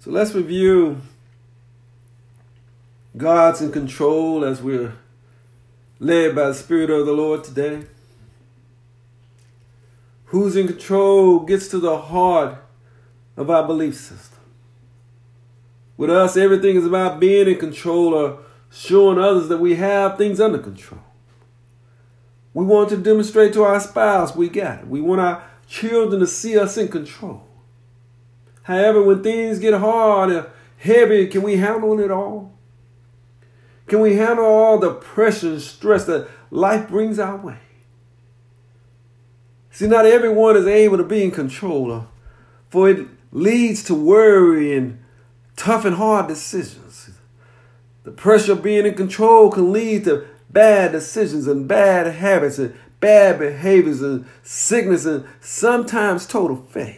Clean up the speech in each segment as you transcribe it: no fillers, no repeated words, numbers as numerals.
So let's review God's in control as we're led by the Spirit of the Lord today. Who's in control gets to the heart of our belief system. With us, everything is about being in control or showing others that we have things under control. We want to demonstrate to our spouse we got it. We want our children to see us in control. However, when things get hard and heavy, can we handle it all? Can we handle all the pressure and stress that life brings our way? See, not everyone is able to be in control, for it leads to worry and tough and hard decisions. The pressure of being in control can lead to bad decisions and bad habits and bad behaviors and sickness and sometimes total failure.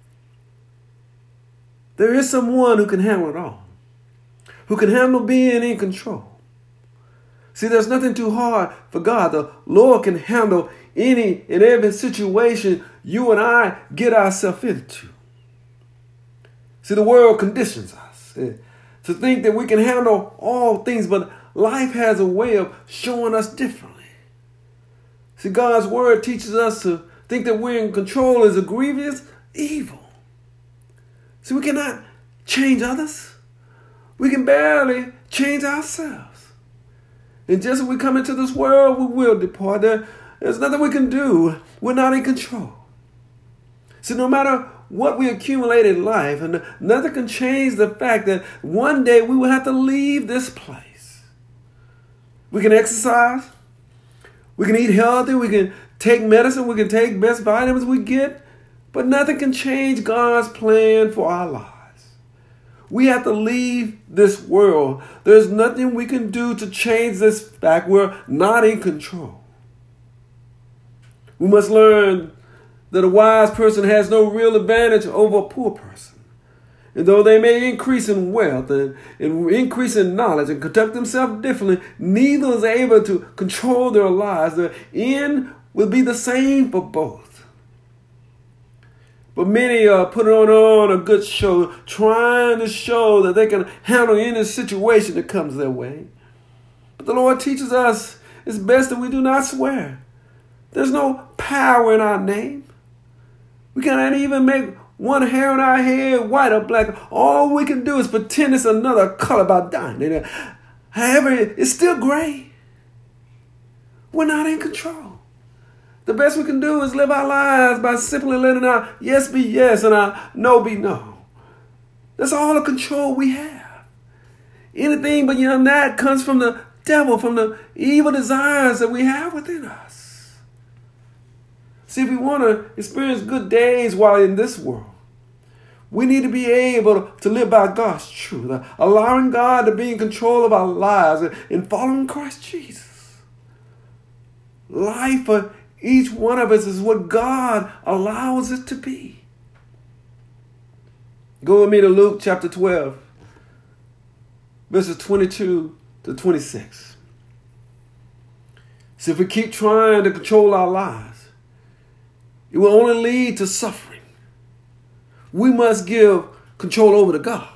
There is someone who can handle it all, who can handle being in control. See, there's nothing too hard for God. The Lord can handle any and every situation you and I get ourselves into. See, the world conditions us to think that we can handle all things, but life has a way of showing us differently. See, God's word teaches us to think that we're in control is a grievous evil. See, we cannot change others. We can barely change ourselves. And just as we come into this world, we will depart. There's nothing we can do. We're not in control. So no matter what we accumulate in life, and nothing can change the fact that one day we will have to leave this place. We can exercise. We can eat healthy. We can take medicine. We can take best vitamins we get. But nothing can change God's plan for our lives. We have to leave this world. There's nothing we can do to change this fact. We're not in control. We must learn that a wise person has no real advantage over a poor person. And though they may increase in wealth and increase in knowledge and conduct themselves differently, neither is able to control their lives. The end will be the same for both. But many are putting on a good show, trying to show that they can handle any situation that comes their way. But the Lord teaches us it's best that we do not swear. There's no power in our name. We cannot even make one hair on our head white or black. All we can do is pretend it's another color by dying. However, it's still gray. We're not in control. The best we can do is live our lives by simply letting our yes be yes and our no be no. That's all the control we have. Anything but that comes from the devil, from the evil desires that we have within us. See, if we want to experience good days while in this world, we need to be able to live by God's truth, allowing God to be in control of our lives and following Christ Jesus. Life for each one of us is what God allows it to be. Go with me to Luke chapter 12, verses 22 to 26. So if we keep trying to control our lives, it will only lead to suffering. We must give control over to God.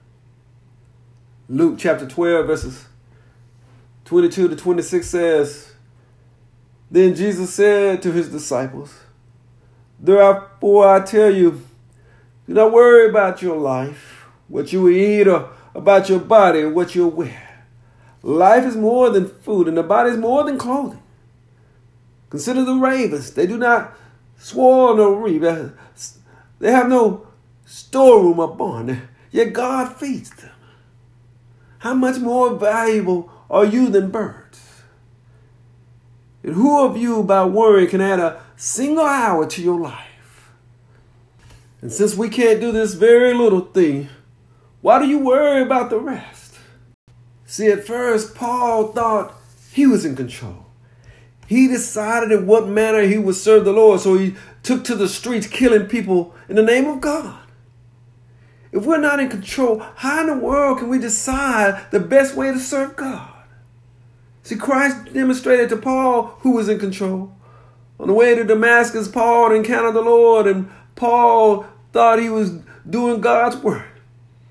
Luke chapter 12, verses 22 to 26 says, Then Jesus said to his disciples, Therefore I tell you, do not worry about your life, what you will eat, or about your body, what you'll wear. Life is more than food, and the body is more than clothing. Consider the ravens. They do not soil nor reap. They have no storeroom or barn, yet God feeds them. How much more valuable are you than birds? And who of you by worrying can add a single hour to your life? And since we can't do this very little thing, why do you worry about the rest? See, at first, Paul thought he was in control. He decided in what manner he would serve the Lord, so he took to the streets killing people in the name of God. If we're not in control, how in the world can we decide the best way to serve God? See, Christ demonstrated to Paul who was in control. On the way to Damascus, Paul encountered the Lord, and Paul thought he was doing God's work.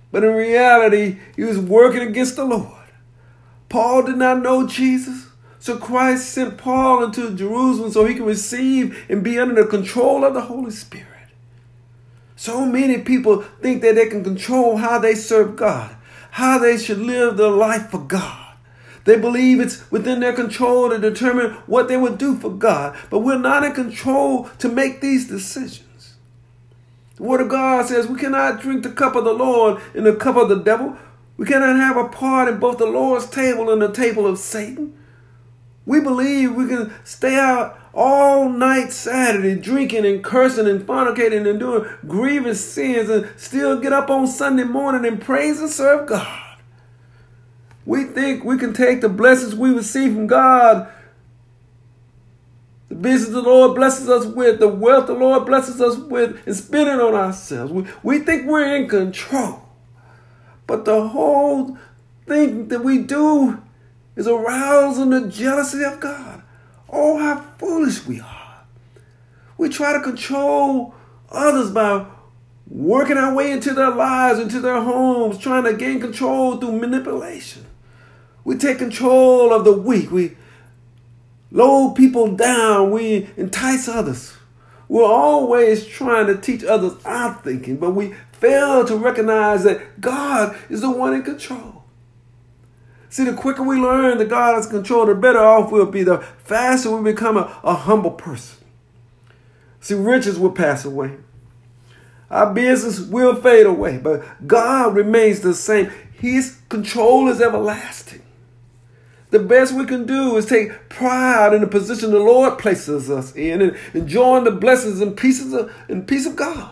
But in reality, he was working against the Lord. Paul did not know Jesus, so Christ sent Paul into Jerusalem so he could receive and be under the control of the Holy Spirit. So many people think that they can control how they serve God, how they should live their life for God. They believe it's within their control to determine what they would do for God, but we're not in control to make these decisions. The Word of God says we cannot drink the cup of the Lord and the cup of the devil. We cannot have a part in both the Lord's table and the table of Satan. We believe we can stay out all night Saturday drinking and cursing and fornicating and doing grievous sins and still get up on Sunday morning and praise and serve God. We think we can take the blessings we receive from God, the business the Lord blesses us with, the wealth the Lord blesses us with, and spend it on ourselves. We think we're in control. But the whole thing that we do is arousing the jealousy of God. Oh, how foolish we are. We try to control others by working our way into their lives, into their homes, trying to gain control through manipulation. We take control of the weak. We load people down. We entice others. We're always trying to teach others our thinking, but we fail to recognize that God is the one in control. See, the quicker we learn that God is in control, the better off we'll be, the faster we become a humble person. See, riches will pass away. Our business will fade away, but God remains the same. His control is everlasting. The best we can do is take pride in the position the Lord places us in and enjoying the blessings and peace of God.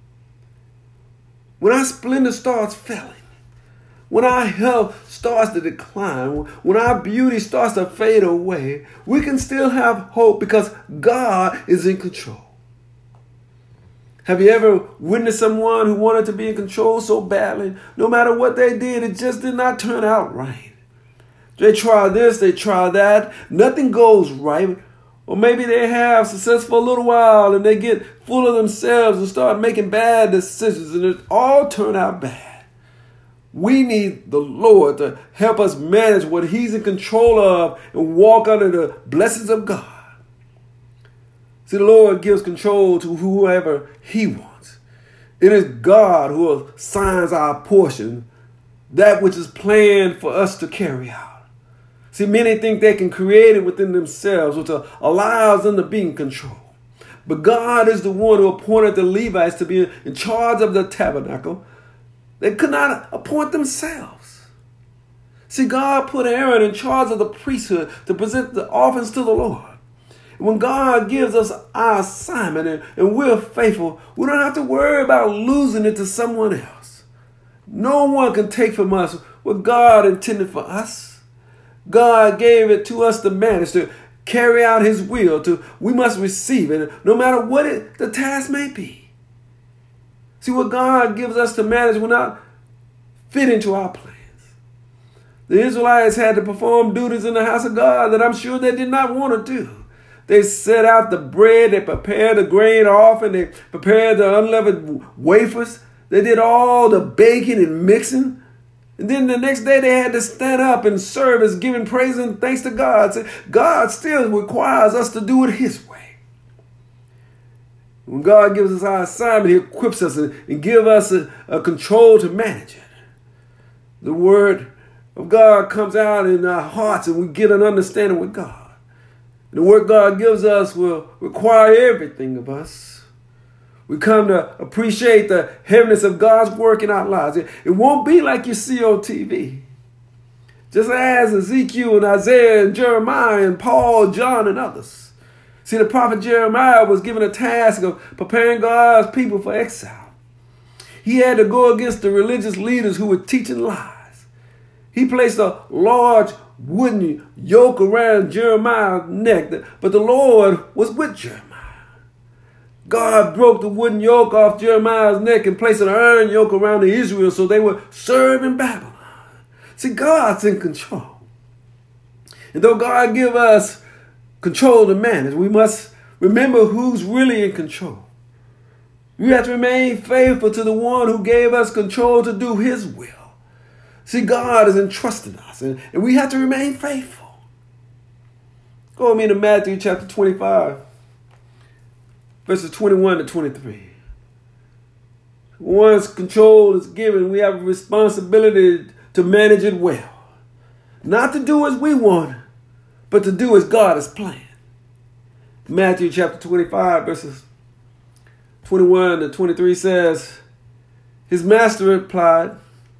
When our splendor starts failing, when our health starts to decline, when our beauty starts to fade away, we can still have hope because God is in control. Have you ever witnessed someone who wanted to be in control so badly? No matter what they did, it just did not turn out right. They try this, they try that. Nothing goes right. Or maybe they have success for a little while and they get full of themselves and start making bad decisions and it all turn out bad. We need the Lord to help us manage what He's in control of and walk under the blessings of God. See, the Lord gives control to whoever He wants. It is God who assigns our portion, that which is planned for us to carry out. See, many think they can create it within themselves, which allows them to be in control. But God is the one who appointed the Levites to be in charge of the tabernacle. They could not appoint themselves. See, God put Aaron in charge of the priesthood to present the offerings to the Lord. And when God gives us our assignment and we're faithful, we don't have to worry about losing it to someone else. No one can take from us what God intended for us. God gave it to us to manage, to carry out His will. We must receive it, no matter what the task may be. See, what God gives us to manage will not fit into our plans. The Israelites had to perform duties in the house of God that I'm sure they did not want to do. They set out the bread, they prepared the grain offering, they prepared the unleavened wafers. They did all the baking and mixing. And then the next day they had to stand up and serve as giving praise and thanks to God. So God still requires us to do it His way. When God gives us our assignment, He equips us and gives us a control to manage it. The Word of God comes out in our hearts and we get an understanding with God. The work God gives us will require everything of us. We come to appreciate the heaviness of God's work in our lives. It won't be like you see on TV. Just as Ezekiel and Isaiah and Jeremiah and Paul, John and others. See, the prophet Jeremiah was given a task of preparing God's people for exile. He had to go against the religious leaders who were teaching lies. He placed a large wooden yoke around Jeremiah's neck, but the Lord was with Jeremiah. God broke the wooden yoke off Jeremiah's neck and placed an iron yoke around Israel so they would serve in Babylon. See, God's in control. And though God give us control to manage, we must remember who's really in control. We have to remain faithful to the one who gave us control to do his will. See, God is entrusting us, and we have to remain faithful. Go with me to Matthew chapter 25, verses 21 to 23. Once control is given, we have a responsibility to manage it well. Not to do as we want, but to do as God has planned. Matthew chapter 25, verses 21 to 23 says, his master replied,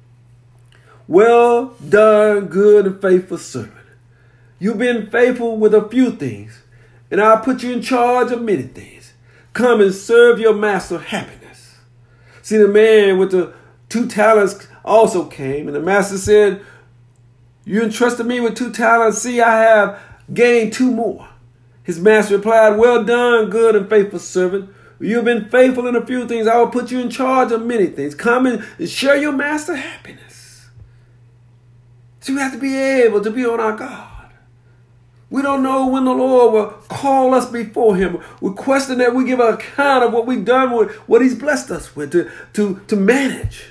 well done, good and faithful servant. You've been faithful with a few things, and I'll put you in charge of many things. Come and serve your master happiness. See, the man with the 2 talents also came, and the master said, you entrusted me with 2 talents. See, I have gained 2 more. His master replied, well done, good and faithful servant. You've been faithful in a few things. I will put you in charge of many things. Come and share your master happiness. So we have to be able to be on our guard. We don't know when the Lord will call us before him. We're questioning that we give an account of what we've done with what he's blessed us with to manage.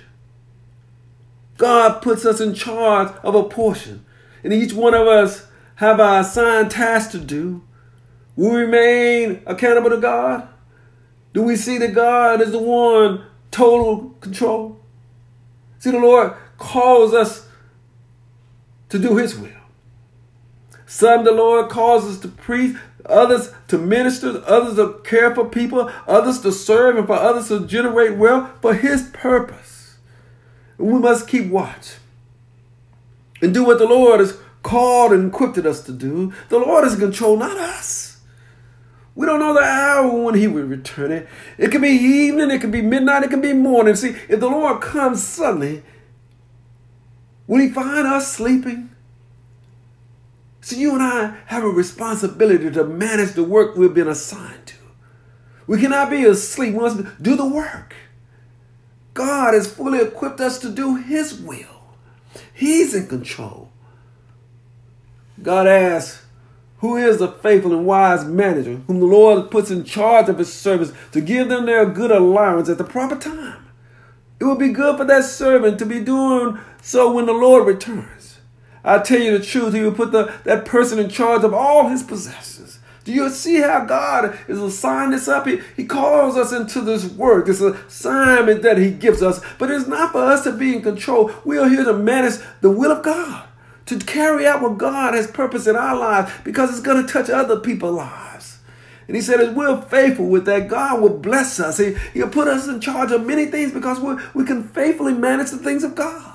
God puts us in charge of a portion, and each one of us have our assigned tasks to do. Will we remain accountable to God? Do we see that God is the one total control? See, the Lord calls us to do his will. Some the Lord calls us to preach, others to minister, others to care for people, others to serve, and for others to generate wealth for his purpose. And we must keep watch and do what the Lord has called and equipped us to do. The Lord is in control, not us. We don't know the hour when he will return it. It could be evening, it could be midnight, it could be morning. See, if the Lord comes suddenly, will he find us sleeping? So you and I have a responsibility to manage the work we've been assigned to. We cannot be asleep. We must do the work. God has fully equipped us to do his will. He's in control. God asks, who is a faithful and wise manager whom the Lord puts in charge of his servants to give them their good allowance at the proper time? It would be good for that servant to be doing so when the Lord returns. I tell you the truth, he will put that person in charge of all his possessions. Do you see how God is assigned this up? He calls us into this work, this assignment that he gives us. But it's not for us to be in control. We are here to manage the will of God, to carry out what God has purposed in our lives, because it's going to touch other people's lives. And he said, as we're faithful with that, God will bless us. He'll put us in charge of many things because we can faithfully manage the things of God.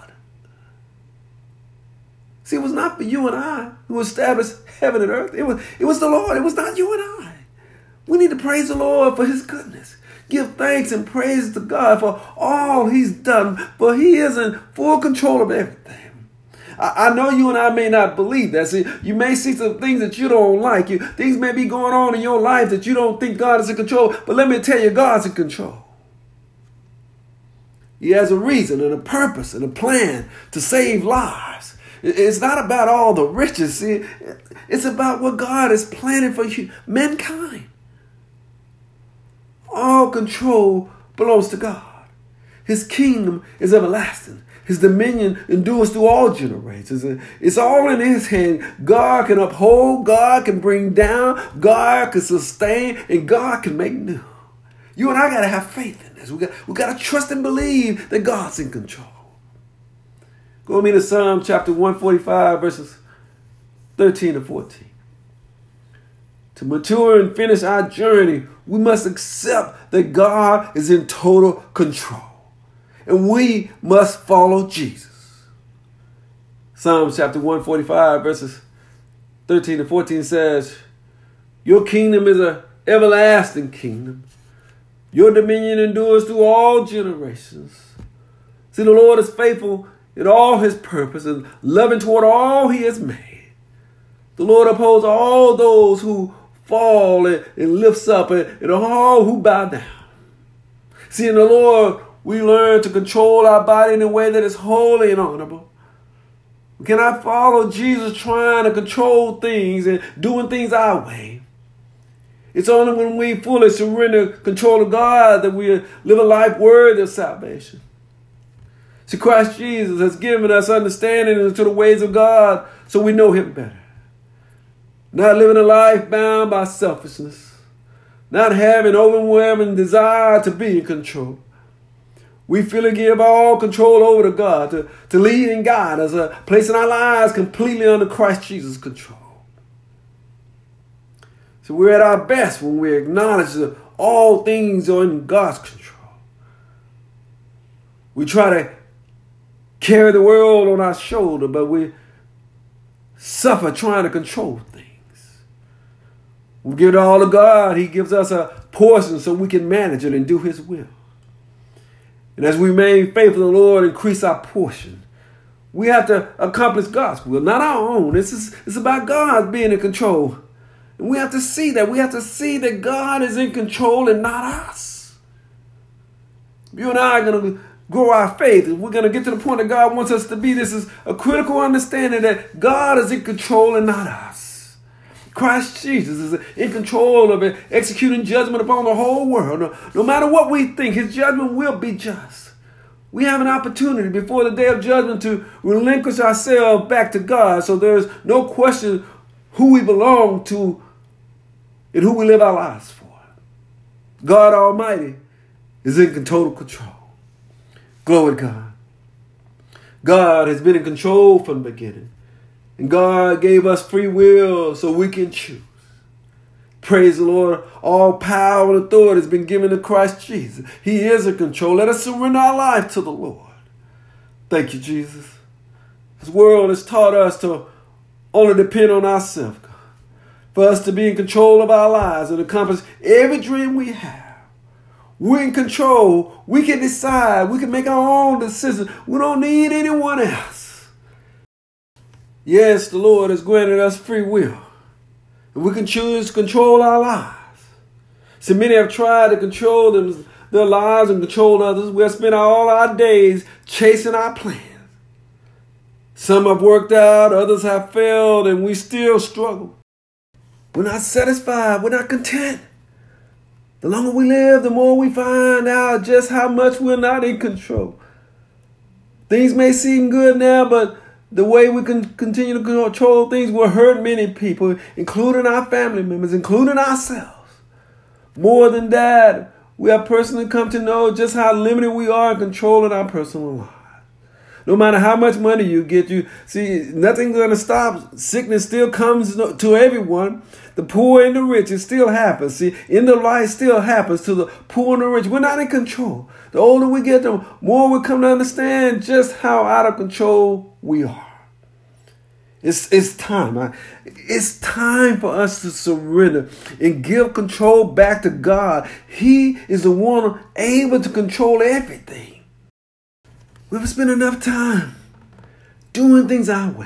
See, it was not for you and I who established heaven and earth. It was the Lord. It was not you and I. We need to praise the Lord for his goodness. Give thanks and praise to God for all he's done, for he is in full control of everything. I know you and I may not believe that. See, you may see some things that you don't like. Things may be going on in your life that you don't think God is in control. But let me tell you, God's in control. He has a reason and a purpose and a plan to save lives. It's not about all the riches. See, it's about what God is planning for mankind. All control belongs to God. His kingdom is everlasting. His dominion endures through all generations. It's all in his hand. God can uphold, God can bring down, God can sustain, and God can make new. You and I got to have faith in this. We got to trust and believe that God's in control. Go with me to Psalm chapter 145, verses 13 to 14. To mature and finish our journey, we must accept that God is in total control. And we must follow Jesus. Psalm chapter 145, verses 13 to 14 says, your kingdom is an everlasting kingdom. Your dominion endures through all generations. See, the Lord is faithful in all his purpose and loving toward all he has made. The Lord upholds all those who fall and lifts up and all who bow down. See, in the Lord, we learn to control our body in a way that is holy and honorable. We cannot follow Jesus trying to control things and doing things our way. It's only when we fully surrender control to God that we live a life worthy of salvation. See, Christ Jesus has given us understanding into the ways of God so we know him better. Not living a life bound by selfishness. Not having overwhelming desire to be in control. We feel to give all control over to God, to lead and guide us, placing our lives completely under Christ Jesus' control. So we're at our best when we acknowledge that all things are in God's control. We try to carry the world on our shoulder, but we suffer trying to control things. We give it all to God. He gives us a portion so we can manage it and do his will. And as we remain faithful to the Lord, increase our portion. We have to accomplish God's will, not our own. It's about God being in control. And we have to see that. We have to see that God is in control and not us. You and I are going to grow our faith. We're going to get to the point that God wants us to be. This is a critical understanding that God is in control and not us. Christ Jesus is in control of it, executing judgment upon the whole world. No matter what we think, his judgment will be just. We have an opportunity before the day of judgment to relinquish ourselves back to God, so there's no question who we belong to and who we live our lives for. God Almighty is in total control. Glory to God. God has been in control from the beginning. And God gave us free will so we can choose. Praise the Lord. All power and authority has been given to Christ Jesus. He is in control. Let us surrender our life to the Lord. Thank you, Jesus. This world has taught us to only depend on ourselves, God. For us to be in control of our lives and accomplish every dream we have. We're in control. We can decide. We can make our own decisions. We don't need anyone else. Yes, the Lord has granted us free will. And we can choose to control our lives. See, many have tried to control their lives and control others. We have spent all our days chasing our plans. Some have worked out, others have failed, and we still struggle. We're not satisfied. We're not content. The longer we live, the more we find out just how much we're not in control. Things may seem good now, but the way we can continue to control things will hurt many people, including our family members, including ourselves. More than that, we have personally come to know just how limited we are in controlling our personal lives. No matter how much money you get, nothing's going to stop. Sickness still comes to everyone. The poor and the rich, it still happens. See, in the life still happens to the poor and the rich. We're not in control. The older we get, the more we come to understand just how out of control we are. It's time. It's time for us to surrender and give control back to God. He is the one able to control everything. We've spent enough time doing things our way.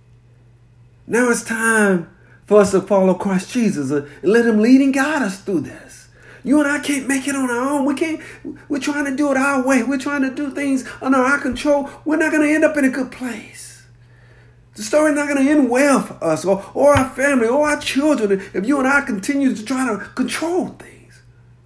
Now it's time for us to follow Christ Jesus and let him lead and guide us through this. You and I can't make it on our own. We're trying to do it our way. We're trying to do things under our control. We're not going to end up in a good place. The story's not going to end well for us or our family or our children if you and I continue to try to control things.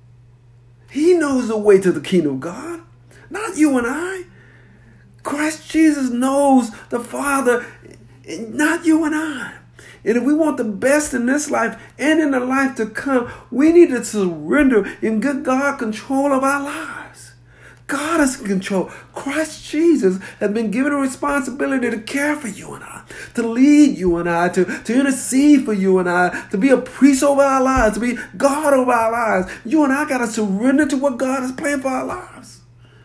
He knows the way to the kingdom of God, not you and I. Christ Jesus knows the Father, not you and I. And if we want the best in this life and in the life to come, we need to surrender and give God control of our lives. God is in control. Christ Jesus has been given a responsibility to care for you and I, to lead you and I, to intercede for you and I, to be a priest over our lives, to be God over our lives. You and I got to surrender to what God has planned for our lives.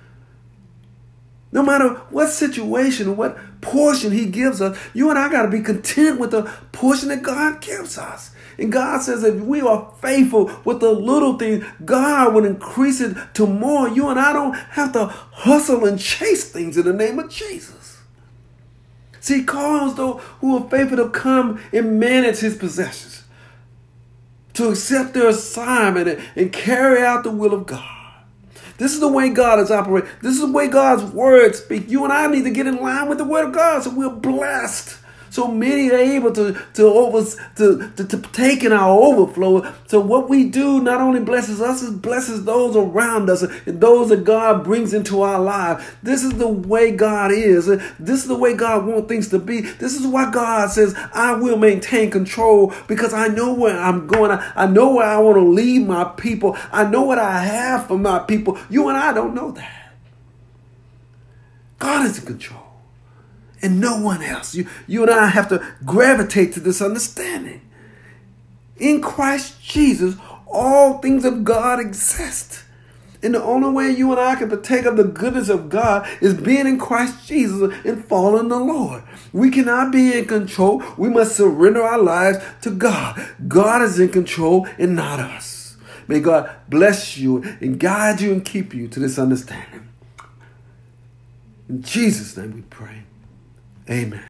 No matter what situation, what portion he gives us, you and I got to be content with the portion that God gives us. And God says if we are faithful with the little things, God will increase it to more. You and I don't have to hustle and chase things in the name of Jesus. See, he calls those who are faithful to come and manage his possessions, to accept their assignment and carry out the will of God. This is the way God is operating. This is the way God's word speaks. You and I need to get in line with the word of God so we're blessed So many are able to take in our overflow. So what we do not only blesses us, it blesses those around us and those that God brings into our lives. This is the way God is. This is the way God wants things to be. This is why God says, I will maintain control, because I know where I'm going. I know where I want to lead my people. I know what I have for my people. You and I don't know that. God is in control. And no one else. You and I have to gravitate to this understanding. In Christ Jesus, all things of God exist. And the only way you and I can partake of the goodness of God is being in Christ Jesus and following the Lord. We cannot be in control. We must surrender our lives to God. God is in control and not us. May God bless you and guide you and keep you to this understanding. In Jesus' name we pray. Amen.